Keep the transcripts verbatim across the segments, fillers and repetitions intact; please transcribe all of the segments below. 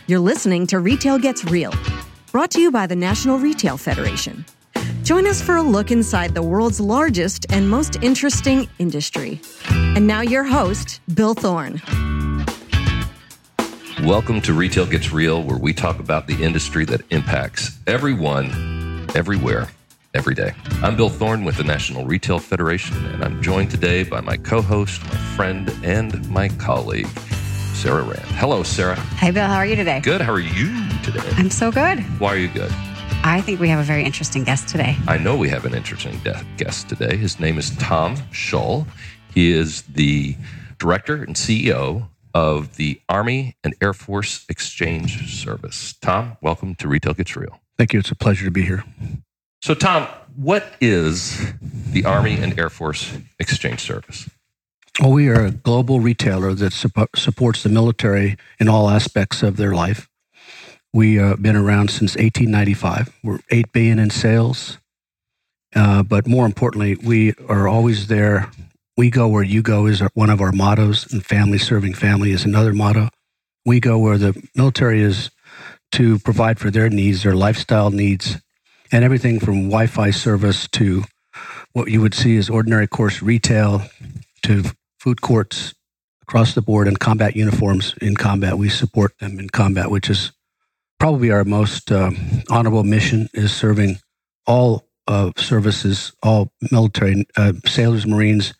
You're listening to Retail Gets Real, brought to you by the National Retail Federation. Join us for a look inside the world's largest and most interesting industry. And now your host, Bill Thorne. Welcome to Retail Gets Real, where we talk about the industry that impacts everyone, everywhere, every day. I'm Bill Thorne with the National Retail Federation, and I'm joined today by my co-host, my friend, and my colleague, Sarah Rand. Hello, Sarah. Hi, Bill. How are you today? Good. How are you today? I'm so good. Why are you good? I think we have a very interesting guest today. I know we have an interesting de- guest today. His name is Tom Shull. He is the director and C E O of the Army and Air Force Exchange Service. Tom, welcome to Retail Gets Real. Thank you. It's a pleasure to be here. So, Tom, what is the Army and Air Force Exchange Service? Well, we are a global retailer that su- supports the military in all aspects of their life. We've uh, been around since eighteen ninety-five. We're eight billion dollars in sales. Uh, but more importantly, we are always there. We go where you go is our, one of our mottos, and family serving family is another motto. We go where the military is to provide for their needs, their lifestyle needs, and everything from Wi-Fi service to what you would see as ordinary course retail to food courts across the board, and combat uniforms in combat. We support them in combat, which is probably our most um, honorable mission, is serving all uh, services, all military, uh, sailors, Marines,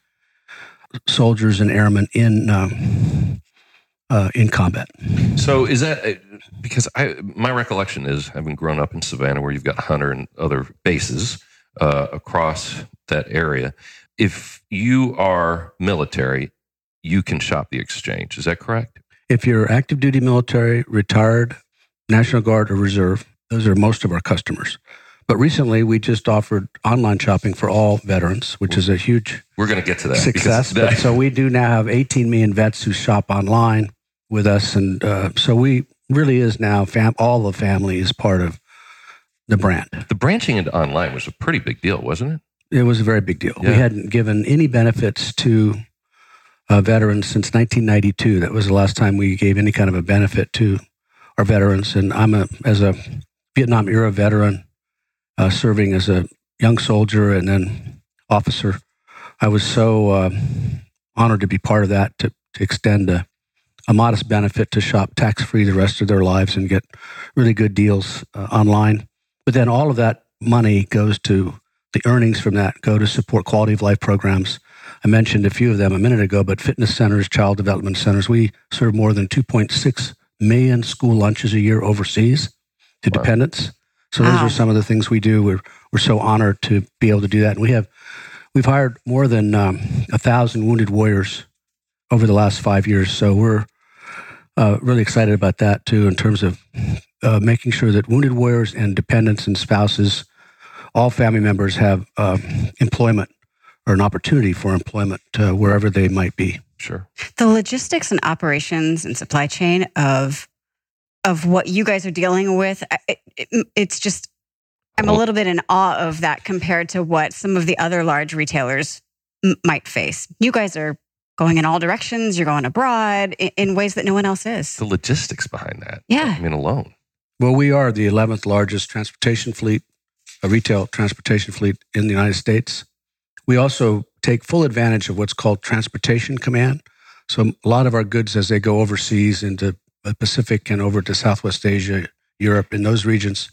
soldiers, and airmen in um, uh, in combat. So is that, because I my recollection is, having grown up in Savannah where you've got Hunter and other bases uh, across that area, if you are military, you can shop the exchange. Is that correct? If you're active duty military, retired, National Guard, or Reserve, those are most of our customers. But recently, we just offered online shopping for all veterans, which is a huge We're going to get to that success. That- But so we do now have eighteen million vets who shop online with us. And uh, so we really is now, fam- all the family is part of the brand. The branching into online was a pretty big deal, wasn't it? It was a very big deal. Yeah. We hadn't given any benefits to uh, veterans since nineteen ninety-two. That was the last time we gave any kind of a benefit to our veterans. And I'm a, as a Vietnam era veteran, uh, serving as a young soldier and then officer, I was so uh, honored to be part of that, to, to extend a, a modest benefit to shop tax-free the rest of their lives and get really good deals uh, online. But then all of that money goes to the earnings from that go to support quality of life programs. I mentioned a few of them a minute ago, but fitness centers, child development centers. We serve more than two point six million school lunches a year overseas to Wow. dependents. So those Wow. are some of the things we do. We're we're so honored to be able to do that. And we have we've hired more than um, a thousand wounded warriors over the last five years. So we're uh, really excited about that too, in terms of uh, making sure that wounded warriors and dependents and spouses, all family members, have uh, employment or an opportunity for employment uh, wherever they might be. Sure. The logistics and operations and supply chain of of what you guys are dealing with, it, it, it's just, I'm a little bit in awe of that compared to what some of the other large retailers m- might face. You guys are going in all directions. You're going abroad in, in ways that no one else is. The logistics behind that. Yeah. I mean, alone. Well, we are the eleventh largest transportation fleet, a retail transportation fleet in the United States. We also take full advantage of what's called Transportation Command. So a lot of our goods, as they go overseas into the Pacific and over to Southwest Asia, Europe, in those regions,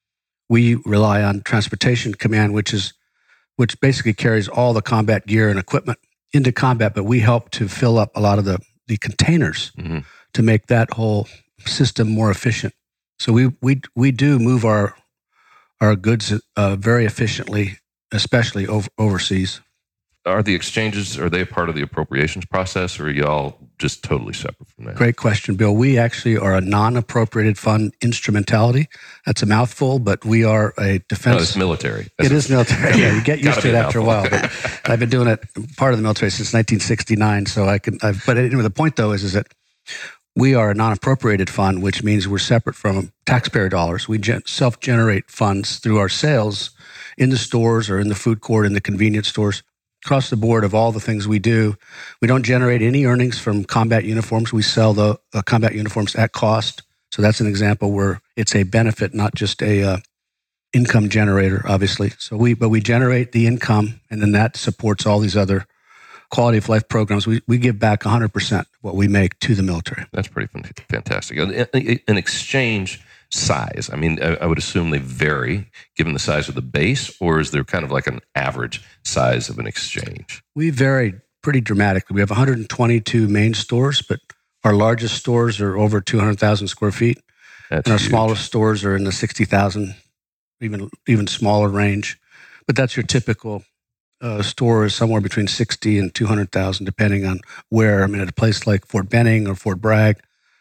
we rely on Transportation Command, which is which basically carries all the combat gear and equipment into combat, but we help to fill up a lot of the, the containers Mm-hmm. to make that whole system more efficient. So we we we do move our our goods uh, very efficiently, especially over, overseas. Are the exchanges, are they a part of the appropriations process, or are y'all just totally separate from that? Great question, Bill. We actually are a non-appropriated fund instrumentality. That's a mouthful, but we are a defense. No, it's military. That's It is military. Yeah, you get used Gotta to be it a after a while. But I've been doing it, part of the military, since nineteen sixty-nine. So I can. I've, but anyway, the point though is, is that we are a non-appropriated fund, which means we're separate from taxpayer dollars. We gen- self-generate funds through our sales in the stores or in the food court, in the convenience stores. Across the board of all the things we do, we don't generate any earnings from combat uniforms. We sell the uh, combat uniforms at cost. So that's an example where it's a benefit, not just a uh, income generator, obviously. So we, but we generate the income, and then that supports all these other quality of life programs. We we give back one hundred percent what we make to the military. That's pretty fantastic. An exchange size, I mean, I would assume they vary given the size of the base, or is there kind of like an average size of an exchange? We vary pretty dramatically. We have one hundred twenty-two main stores, but our largest stores are over two hundred thousand square feet. That's and our huge. smallest stores are in the sixty thousand, even even smaller range. But that's your typical uh, store is somewhere between sixty and two hundred thousand, depending on where. I mean, at a place like Fort Benning or Fort Bragg,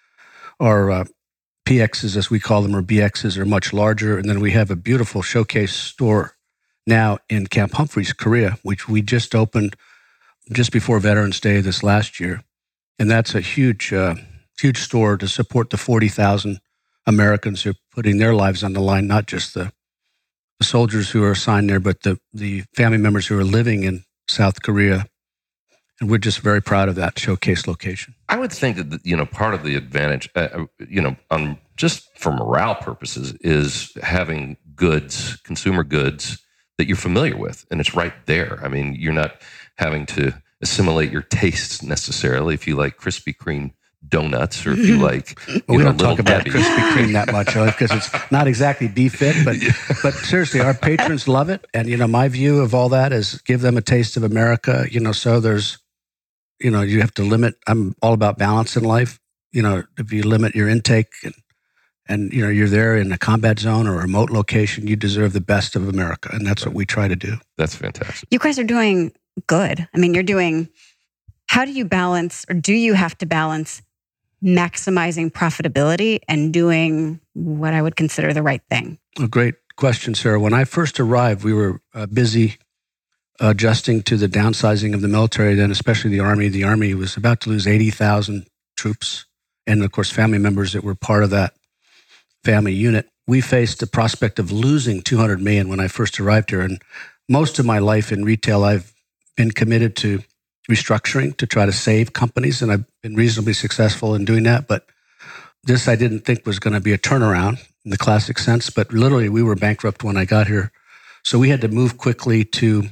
our uh, P Xs, as we call them, or B Xs, are much larger. And then we have a beautiful showcase store now in Camp Humphreys, Korea, which we just opened just before Veterans Day this last year. And that's a huge, uh, huge store to support the forty thousand Americans who are putting their lives on the line, not just the, the soldiers who are assigned there, but the, the family members who are living in South Korea. And we're just very proud of that showcase location. I would think that, you know, part of the advantage, uh, you know, on just for morale purposes, is having goods, consumer goods that you're familiar with, and it's right there. I mean, you're not having to assimilate your tastes necessarily. If you like Krispy Kreme donuts, or if you like, you well, we know, don't talk about Debbie. Krispy Kreme that much because it's not exactly B-Fit, but but seriously, our patrons love it. And, you know, my view of all that is give them a taste of America, you know, so there's, you know, you have to limit. I'm all about balance in life. You know, if you limit your intake and, and, you know, you're there in a combat zone or a remote location, you deserve the best of America. And that's what we try to do. That's fantastic. You guys are doing good. I mean, you're doing, how do you balance, or do you have to balance maximizing profitability and doing what I would consider the right thing? A great question, Sarah. When I first arrived, we were uh, busy adjusting to the downsizing of the military, then especially the Army. The Army was about to lose eighty thousand troops, and of course, family members that were part of that family unit. We faced the prospect of losing two hundred million when I first arrived here. And most of my life in retail, I've been committed to restructuring to try to save companies, and I've been reasonably successful in doing that. But this I didn't think was going to be a turnaround in the classic sense, but literally we were bankrupt when I got here. So we had to move quickly to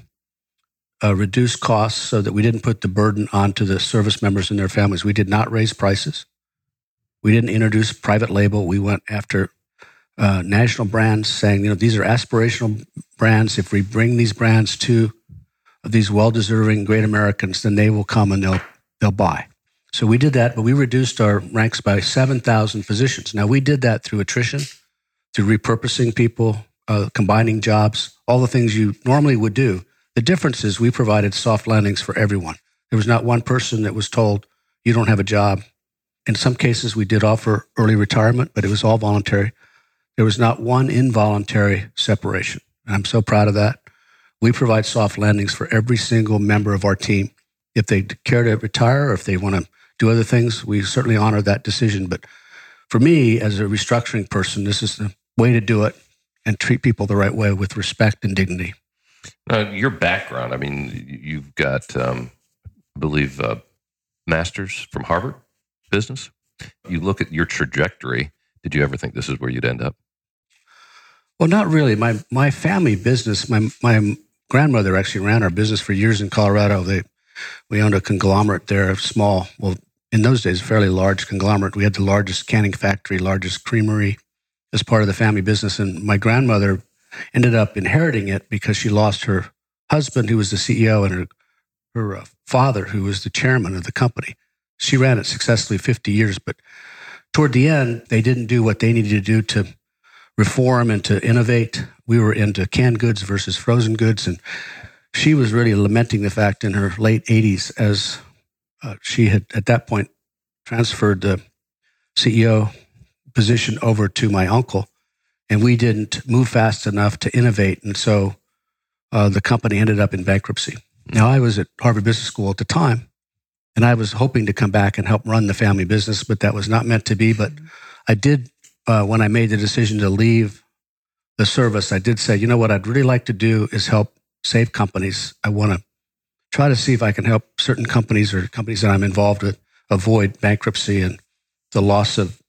uh, reduce costs so that we didn't put the burden onto the service members and their families. We did not raise prices. We didn't introduce private label. We went after uh, national brands, saying, you know, these are aspirational brands. If we bring these brands to these well-deserving great Americans, then they will come and they'll they'll buy. So we did that, but we reduced our ranks by seven thousand positions. Now, we did that through attrition, through repurposing people, uh, combining jobs, all the things you normally would do. The difference is we provided soft landings for everyone. There was not one person that was told, you don't have a job. In some cases, we did offer early retirement, but it was all voluntary. There was not one involuntary separation. And I'm so proud of that. We provide soft landings for every single member of our team. If they care to retire or if they want to do other things, we certainly honor that decision. But for me, as a restructuring person, this is the way to do it and treat people the right way with respect and dignity. Now, your background, I mean, you've got, um, I believe, uh, master's from Harvard business. You look at your trajectory. Did you ever think this is where you'd end up? Well, not really. My my family business, my my grandmother actually ran our business for years in Colorado. They we owned a conglomerate there, a small, well, in those days, a fairly large conglomerate. We had the largest canning factory, largest creamery as part of the family business. And my grandmother ended up inheriting it because she lost her husband, who was the C E O, and her, her uh, father, who was the chairman of the company. She ran it successfully fifty years, but toward the end, they didn't do what they needed to do to reform and to innovate. We were into canned goods versus frozen goods, and she was really lamenting the fact in her late eighties as uh, she had, at that point, transferred the C E O position over to my uncle, and we didn't move fast enough to innovate, and so uh, the company ended up in bankruptcy. Now, I was at Harvard Business School at the time, and I was hoping to come back and help run the family business, but that was not meant to be. But I did, uh, when I made the decision to leave the service, I did say, you know what I'd really like to do is help save companies. I want to try to see if I can help certain companies or companies that I'm involved with avoid bankruptcy and the loss of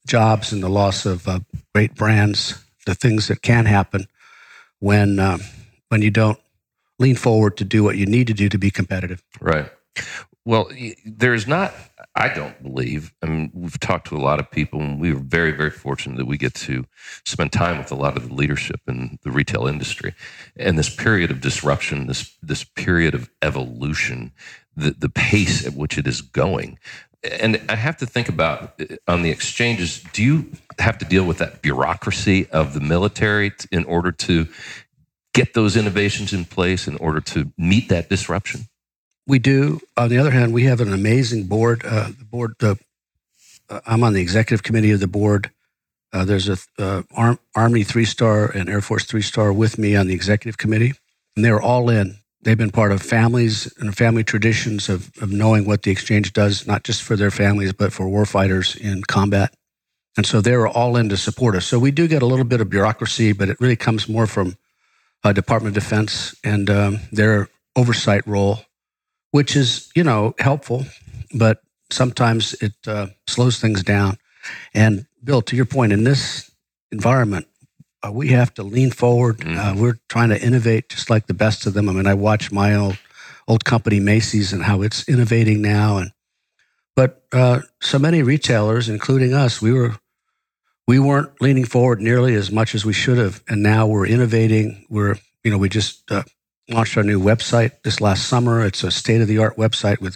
jobs and the loss of uh, great brands, the things that can happen when um, when you don't lean forward to do what you need to do to be competitive. Right. Well, there's not, I don't believe, I mean, we've talked to a lot of people, and we were very, very fortunate that we get to spend time with a lot of the leadership in the retail industry. And this period of disruption, this this period of evolution, the, the pace at which it is going. And I have to think about, on the exchanges, do you have to deal with that bureaucracy of the military in order to get those innovations in place, in order to meet that disruption? We do. On the other hand, we have an amazing board. Uh, the board. Uh, uh, I'm on the executive committee of the board. Uh, there's a uh, Arm, Army three-star and Air Force three-star with me on the executive committee, and they're all in. They've been part of families and family traditions of, of knowing what the exchange does, not just for their families, but for warfighters in combat. And so they're all in to support us. So we do get a little bit of bureaucracy, but it really comes more from uh, Department of Defense and um, their oversight role, which is, you know, helpful, but sometimes it uh, slows things down. And Bill, to your point, in this environment, uh, we have to lean forward. Mm. Uh, we're trying to innovate just like the best of them. I mean, I watch my old old company, Macy's, and how it's innovating now. And but uh, so many retailers, including us, we were we weren't leaning forward nearly as much as we should have. And now we're innovating. We're, you know, we just uh, launched our new website this last summer. It's a state-of-the-art website with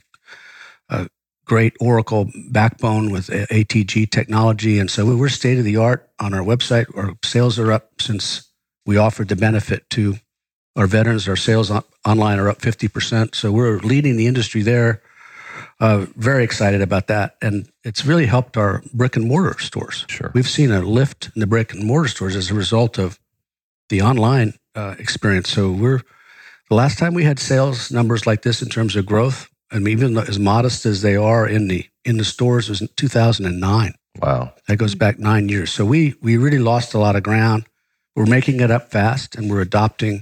a great Oracle backbone with A T G technology. And so we're state-of-the-art on our website. Our sales are up since we offered the benefit to our veterans. Our sales on, online are up fifty percent. So we're leading the industry there. Uh, very excited about that. And it's really helped our brick-and-mortar stores. Sure. We've seen a lift in the brick-and-mortar stores as a result of the online uh, experience. So we're The last time we had sales numbers like this in terms of growth, and even as modest as they are in the in the stores, was in two thousand nine. Wow. That goes back nine years. So we we really lost a lot of ground. We're making it up fast, and we're adopting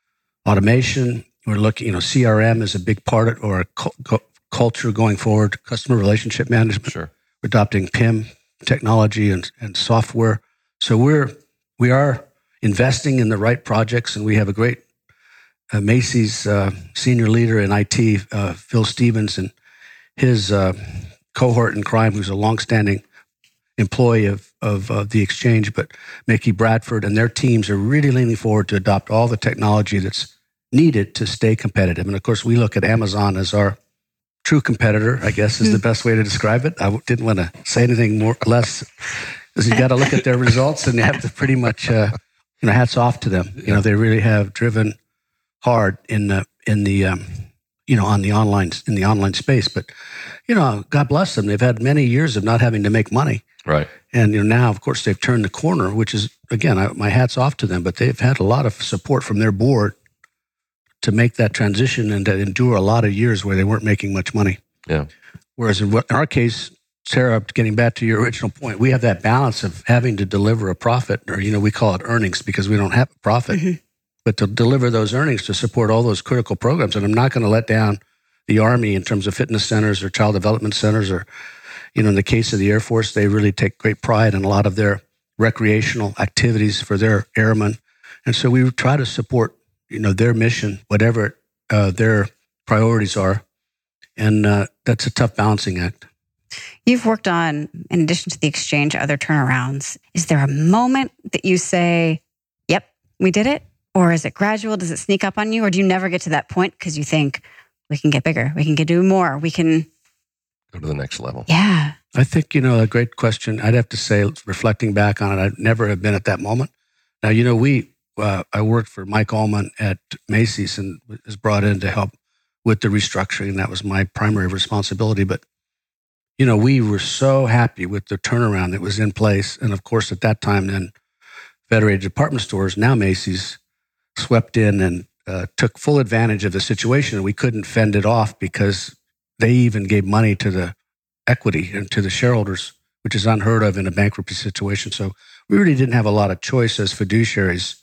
automation. We're looking, you know, C R M is a big part of or a cu- cu- culture going forward, customer relationship management. Sure. We're adopting P I M technology and, and software. So we're we are investing in the right projects, and we have a great Uh, Macy's uh, senior leader in I T, uh, Phil Stevens, and his uh, cohort in crime, who's a longstanding employee of, of uh, the exchange, but Mickey Bradford and their teams are really leaning forward to adopt all the technology that's needed to stay competitive. And of course, we look at Amazon as our true competitor, I guess is the best way to describe it. I didn't want to say anything more less, because you got to look at their results, and you have to pretty much, uh, you know, hats off to them. You know, they really have driven hard in the in the um, you know on the online in the online space, but you know, God bless them. They've had many years of not having to make money, right? And you know, now, of course, they've turned the corner, which is again, I, my hats off to them. But they've had a lot of support from their board to make that transition and to endure a lot of years where they weren't making much money. Yeah. Whereas in, in our case, Sarah, getting back to your original point, we have that balance of having to deliver a profit, or you know, we call it earnings because we don't have a profit. Mm-hmm. But to deliver those earnings to support all those critical programs. And I'm not going to let down the Army in terms of fitness centers or child development centers, or, you know, in the case of the Air Force, they really take great pride in a lot of their recreational activities for their airmen. And so we try to support, you know, their mission, whatever uh, their priorities are. And uh, that's a tough balancing act. You've worked on, in addition to the exchange, other turnarounds. Is there a moment that you say, yep, we did it? Or is it gradual? Does it sneak up on you? Or do you never get to that point because you think, we can get bigger, we can get do more, we can go to the next level? Yeah. I think, you know, a great question. I'd have to say, reflecting back on it, I'd never have been at that moment. Now, you know, we, uh, I worked for Mike Allman at Macy's and was brought in to help with the restructuring. That was my primary responsibility. But, you know, we were so happy with the turnaround that was in place. And of course, at that time, then Federated Department Stores, now Macy's, swept in and uh, took full advantage of the situation. And we couldn't fend it off because they even gave money to the equity and to the shareholders, which is unheard of in a bankruptcy situation. So we really didn't have a lot of choice as fiduciaries,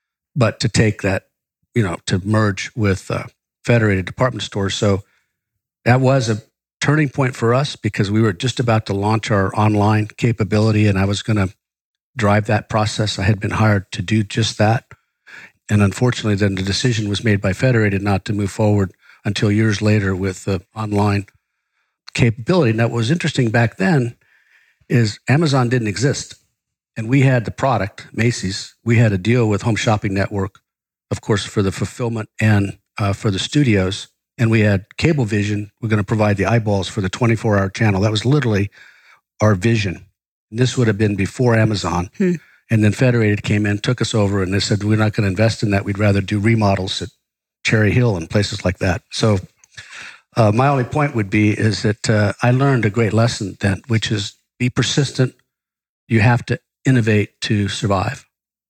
but to take that, you know, to merge with uh, Federated Department Stores. So that was a turning point for us because we were just about to launch our online capability, and I was going to drive that process. I had been hired to do just that. And unfortunately, then the decision was made by Federated not to move forward until years later with the online capability. And that was interesting back then is Amazon didn't exist. And we had the product, Macy's. We had a deal with Home Shopping Network, of course, for the fulfillment and uh, for the studios. And we had Cablevision. We're going to provide the eyeballs for the twenty-four hour channel. That was literally our vision. And this would have been before Amazon. Hmm. And then Federated came in, took us over, and they said, we're not going to invest in that. We'd rather do remodels at Cherry Hill and places like that. So uh, my only point would be is that uh, I learned a great lesson then, which is be persistent. You have to innovate to survive.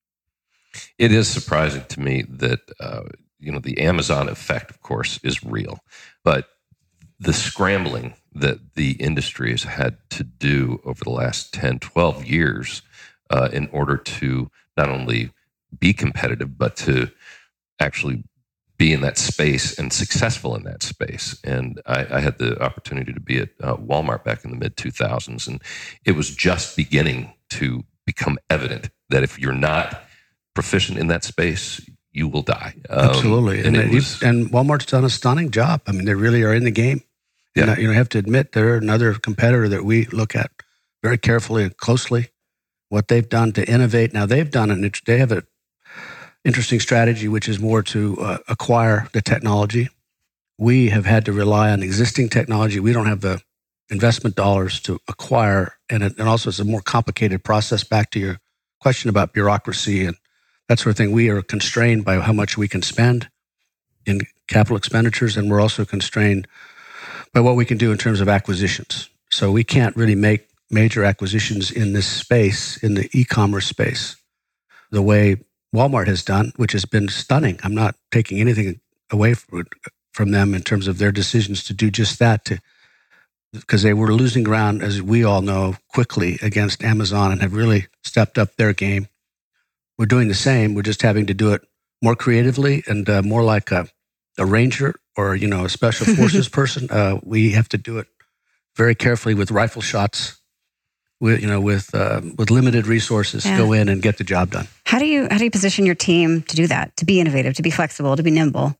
It is surprising to me that, uh, you know, the Amazon effect, of course, is real. But the scrambling that the industry has had to do over the last ten, twelve years uh, in order to not only be competitive, but to actually be in that space and successful in that space. And I, I had the opportunity to be at uh, Walmart back in the mid two thousands, and it was just beginning to become evident that if you're not proficient in that space, you will die. Um, Absolutely. And, and, was, and Walmart's done a stunning job. I mean, they really are in the game. Yeah. And, you know, you have to admit they're another competitor that we look at very carefully and closely. What they've done to innovate. Now, they've done an, they have an interesting strategy, which is more to uh, acquire the technology. We have had to rely on existing technology. We don't have the investment dollars to acquire. And, it, and also it's a more complicated process. Back to your question about bureaucracy and that sort of thing. We are constrained by how much we can spend in capital expenditures, and we're also constrained by what we can do in terms of acquisitions. So we can't really make major acquisitions in this space, in the e-commerce space, the way Walmart has done, which has been stunning. I'm not taking anything away from them in terms of their decisions to do just that, to because they were losing ground, as we all know, quickly against Amazon and have really stepped up their game. We're doing the same. We're just having to do it more creatively and uh, more like a, a ranger or, you know, a special forces person. Uh, we have to do it very carefully with rifle shots, with, you know, with uh, with limited resources, yeah. Go in and get the job done. How do you how do you position your team to do that, to be innovative, to be flexible, to be nimble?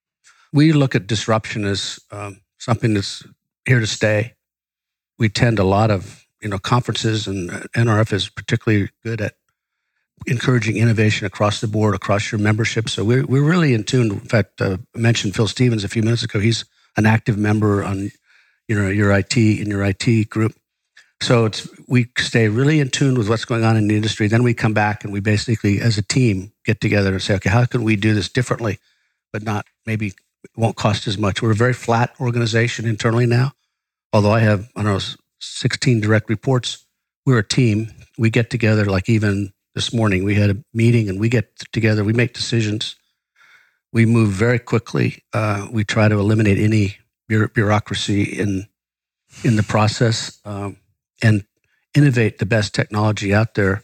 We look at disruption as um, something that's here to stay. We attend a lot of, you know, conferences, and N R F is particularly good at encouraging innovation across the board, across your membership. So we're, we're really in tune. In fact, uh, I mentioned Phil Stevens a few minutes ago. He's an active member on, you know, your I T, in your I T group. So it's, we stay really in tune with what's going on in the industry. Then we come back and we basically, as a team, get together and say, okay, how can we do this differently, but not maybe it won't cost as much. We're a very flat organization internally now. Although I have, I don't know, sixteen direct reports, we're a team. We get together, like even this morning, we had a meeting and we get together, we make decisions. We move very quickly. Uh, we try to eliminate any bureaucracy in in the process um, and innovate the best technology out there.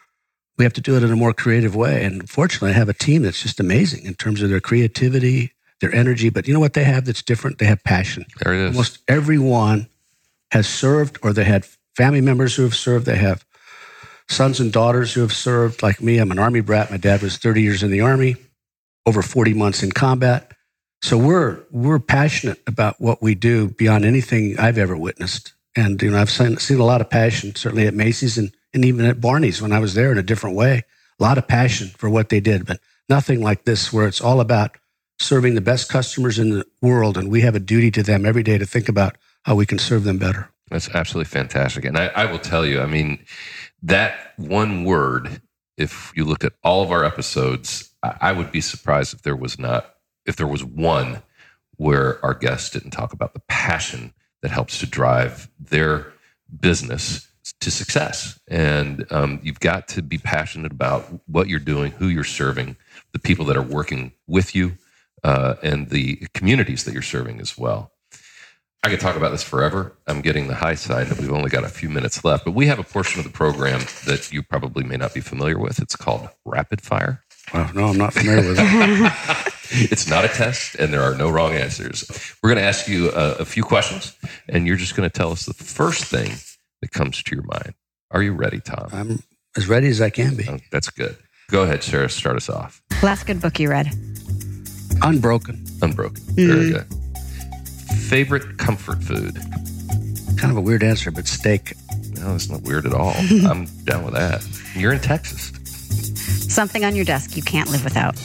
We have to do it in a more creative way. And fortunately, I have a team that's just amazing in terms of their creativity, their energy. But you know what they have that's different? They have passion. There it is. Almost everyone has served, or they had family members who have served. They have sons and daughters who have served. Like me, I'm an Army brat. My dad was thirty years in the Army, over forty months in combat. So we're we're passionate about what we do beyond anything I've ever witnessed. And you know, I've seen, seen a lot of passion, certainly at Macy's and, and even at Barney's when I was there in a different way. A lot of passion for what they did, but nothing like this where it's all about serving the best customers in the world. And we have a duty to them every day to think about how we can serve them better. That's absolutely fantastic. And I, I will tell you, I mean, that one word, if you look at all of our episodes, I, I would be surprised if there was not, if there was one where our guests didn't talk about the passion that helps to drive their business to success. And um, you've got to be passionate about what you're doing, who you're serving, the people that are working with you, uh, and the communities that you're serving as well. I could talk about this forever. I'm getting the high side that we've only got a few minutes left, but we have a portion of the program that you probably may not be familiar with. It's called Rapid Fire. Well, no, I'm not familiar with it. It's not a test, and there are no wrong answers. We're going to ask you a, a few questions, and you're just going to tell us the first thing that comes to your mind. Are you ready, Tom? I'm as ready as I can be. Oh, that's good. Go ahead, Sarah. Start us off. Last good book you read? Unbroken. Unbroken. Mm. Very good. Favorite comfort food? Kind of a weird answer, but steak. No, that's not weird at all. I'm down with that. You're in Texas. Something on your desk you can't live without.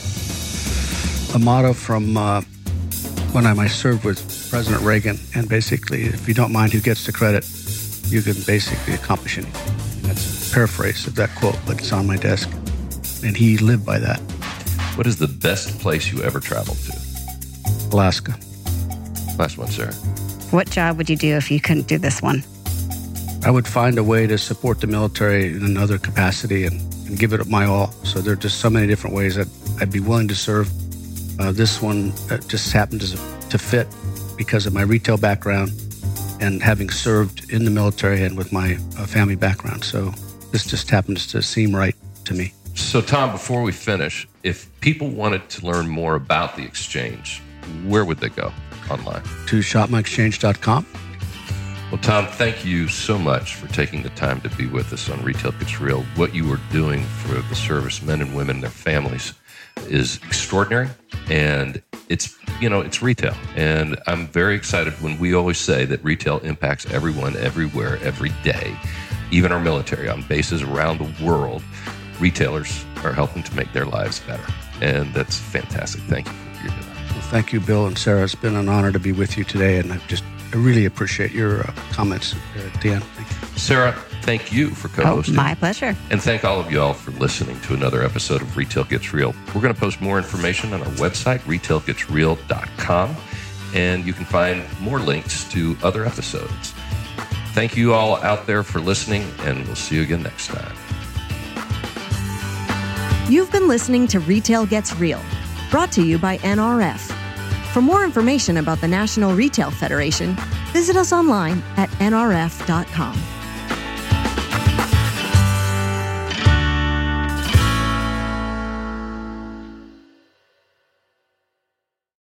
A motto from uh, when I, I served with President Reagan, and basically, if you don't mind who gets the credit, you can basically accomplish anything. That's a paraphrase of that quote, but it's on my desk. And he lived by that. What is the best place you ever traveled to? Alaska. Last one, Sarah. What job would you do if you couldn't do this one? I would find a way to support the military in another capacity and, and give it my all. So there are just so many different ways that I'd be willing to serve. Uh, this one uh, just happened to, to fit because of my retail background and having served in the military and with my uh, family background. So this just happens to seem right to me. So, Tom, before we finish, if people wanted to learn more about the exchange, where would they go online? To shop my exchange dot com. Well, Tom, thank you so much for taking the time to be with us on Retail Gets Real. What you are doing for the servicemen and women and their families is extraordinary, and it's, you know, it's retail. And I'm very excited when we always say that retail impacts everyone, everywhere, every day, even our military on bases around the world. Retailers are helping to make their lives better, and that's fantastic. Thank you for what you're doing. Well, thank you, Bill and Sarah. It's been an honor to be with you today, and I just I really appreciate your uh, comments at the end. Thank you. Sarah, thank you for co-hosting. Oh, my pleasure. And thank all of you all for listening to another episode of Retail Gets Real. We're going to post more information on our website, retail gets real dot com, and you can find more links to other episodes. Thank you all out there for listening, and we'll see you again next time. You've been listening to Retail Gets Real, brought to you by N R F. For more information about the National Retail Federation, visit us online at N R F dot com.